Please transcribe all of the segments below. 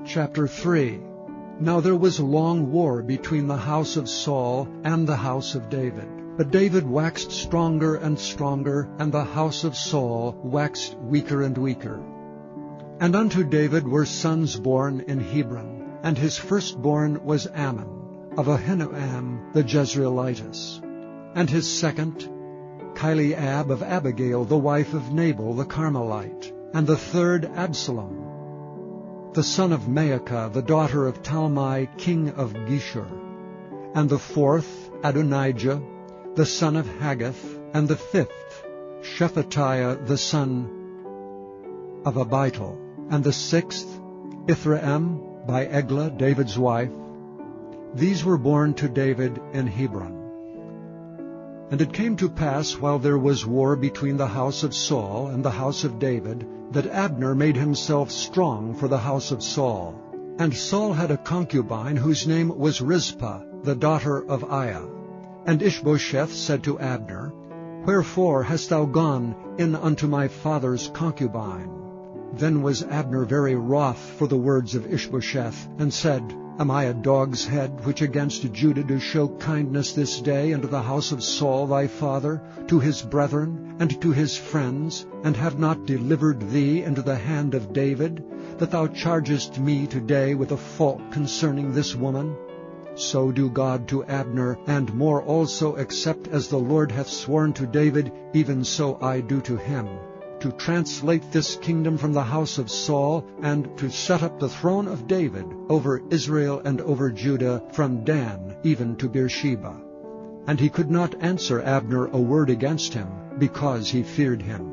Chapter 3. Now there was a long war between the house of Saul and the house of David. But David waxed stronger and stronger, and the house of Saul waxed weaker and weaker. And unto David were sons born in Hebron, and his firstborn was Ammon, of Ahinoam the Jezreelitess, and his second, Chileab of Abigail, the wife of Nabal the Carmelite, and the third Absalom, the son of Maacah, the daughter of Talmai, king of Geshur, and the fourth Adonijah, the son of Haggith, and the fifth Shephatiah, the son of Abital, and the sixth Ithream by Eglah, David's wife. These were born to David in Hebron. And it came to pass, while there was war between the house of Saul and the house of David, that Abner made himself strong for the house of Saul. And Saul had a concubine whose name was Rizpah, the daughter of Aiah. And Ishbosheth said to Abner, Wherefore hast thou gone in unto my father's concubine? Then was Abner very wroth for the words of Ishbosheth, and said, Am I a dog's head, which against Judah do show kindness this day unto the house of Saul thy father, to his brethren, and to his friends, and have not delivered thee into the hand of David, that thou chargest me today with a fault concerning this woman? So do God to Abner, and more also, except as the Lord hath sworn to David, even so I do to him, to translate this kingdom from the house of Saul, and to set up the throne of David over Israel and over Judah, from Dan even to Beersheba. And he could not answer Abner a word against him, because he feared him.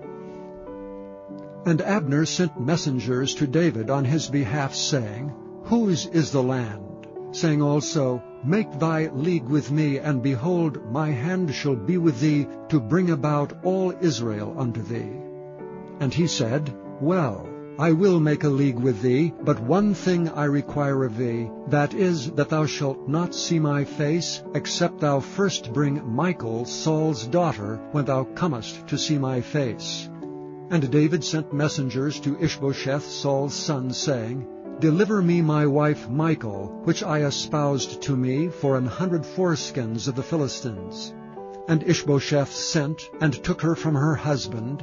And Abner sent messengers to David on his behalf, saying, Whose is the land? Saying also, Make thy league with me, and behold, my hand shall be with thee, to bring about all Israel unto thee. And he said, Well, I will make a league with thee, but one thing I require of thee, that is, that thou shalt not see my face, except thou first bring Michal, Saul's daughter, when thou comest to see my face. And David sent messengers to Ishbosheth, Saul's son, saying, Deliver me my wife Michal, which I espoused to me for 100 foreskins of the Philistines. And Ishbosheth sent, and took her from her husband,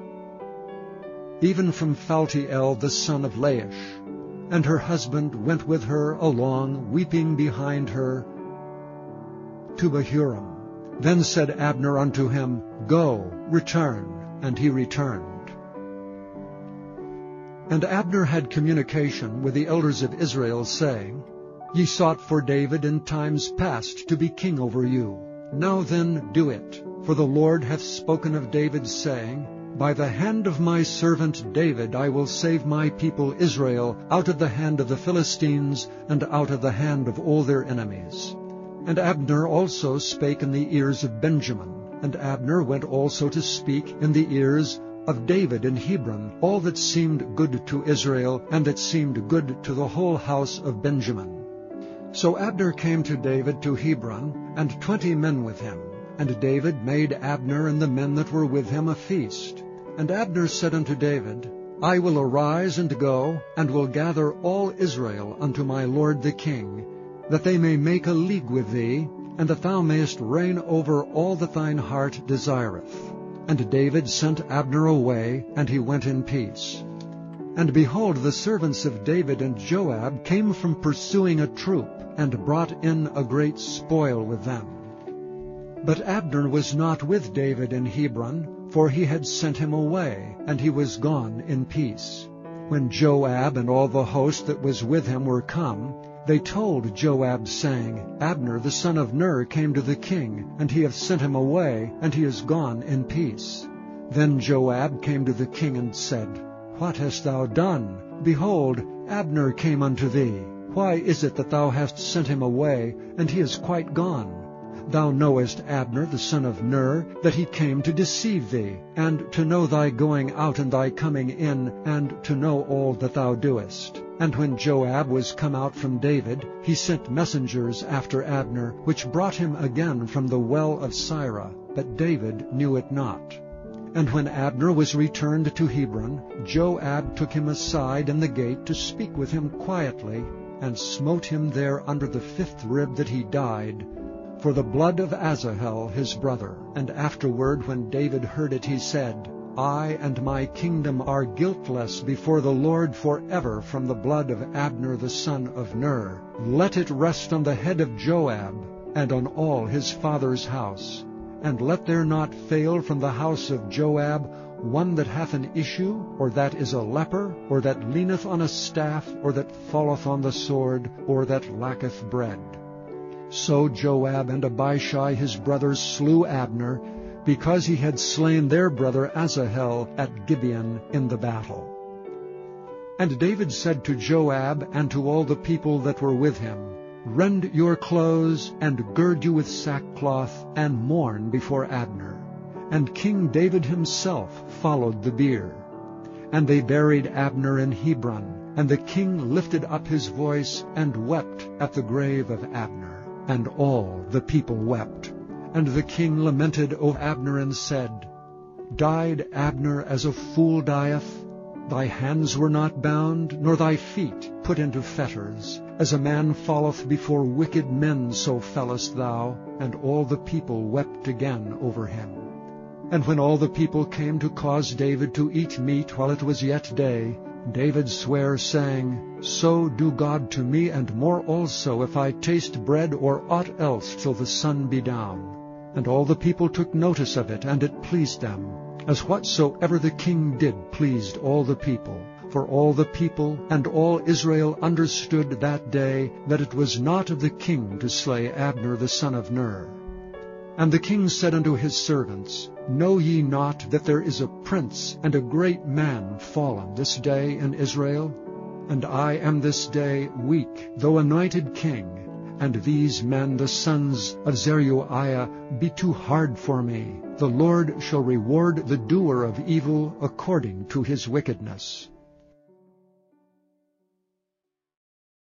even from Phaltiel the son of Laish. And her husband went with her along, weeping behind her, to Bahurim. Then said Abner unto him, Go, return. And he returned. And Abner had communication with the elders of Israel, saying, Ye sought for David in times past to be king over you. Now then do it, for the Lord hath spoken of David, saying, By the hand of my servant David I will save my people Israel out of the hand of the Philistines, and out of the hand of all their enemies. And Abner also spake in the ears of Benjamin, and Abner went also to speak in the ears of David in Hebron, all that seemed good to Israel, and that seemed good to the whole house of Benjamin. So Abner came to David to Hebron, and 20 men with him. And David made Abner and the men that were with him a feast. And Abner said unto David, I will arise and go, and will gather all Israel unto my lord the king, that they may make a league with thee, and that thou mayest reign over all that thine heart desireth. And David sent Abner away, and he went in peace. And behold, the servants of David and Joab came from pursuing a troop, and brought in a great spoil with them. But Abner was not with David in Hebron, for he had sent him away, and he was gone in peace. When Joab and all the host that was with him were come, they told Joab, saying, Abner the son of Ner came to the king, and he hath sent him away, and he is gone in peace. Then Joab came to the king and said, What hast thou done? Behold, Abner came unto thee. Why is it that thou hast sent him away, and he is quite gone? Thou knowest Abner the son of Ner, that he came to deceive thee, and to know thy going out and thy coming in, and to know all that thou doest. And when Joab was come out from David, he sent messengers after Abner, which brought him again from the well of Sirah, but David knew it not. And when Abner was returned to Hebron, Joab took him aside in the gate to speak with him quietly, and smote him there under the 5th rib that he died, for the blood of Asahel his brother. And afterward, when David heard it, he said, I and my kingdom are guiltless before the Lord forever from the blood of Abner the son of Ner. Let it rest on the head of Joab, and on all his father's house. And let there not fail from the house of Joab one that hath an issue, or that is a leper, or that leaneth on a staff, or that falleth on the sword, or that lacketh bread. So Joab and Abishai his brothers slew Abner, because he had slain their brother Asahel at Gibeon in the battle. And David said to Joab and to all the people that were with him, Rend your clothes, and gird you with sackcloth, and mourn before Abner. And King David himself followed the bier. And they buried Abner in Hebron, and the king lifted up his voice, and wept at the grave of Abner. And all the people wept. And the king lamented over Abner, and said, Died Abner as a fool dieth? Thy hands were not bound, nor thy feet put into fetters. As a man falleth before wicked men, so fellest thou. And all the people wept again over him. And when all the people came to cause David to eat meat while it was yet day, David sware, saying, So do God to me, and more also, if I taste bread or aught else till the sun be down. And all the people took notice of it, and it pleased them, as whatsoever the king did pleased all the people. For all the people and all Israel understood that day that it was not of the king to slay Abner the son of Ner. And the king said unto his servants, Know ye not that there is a prince and a great man fallen this day in Israel? And I am this day weak, though anointed king. And these men, the sons of Zeruiah, be too hard for me. The Lord shall reward the doer of evil according to his wickedness.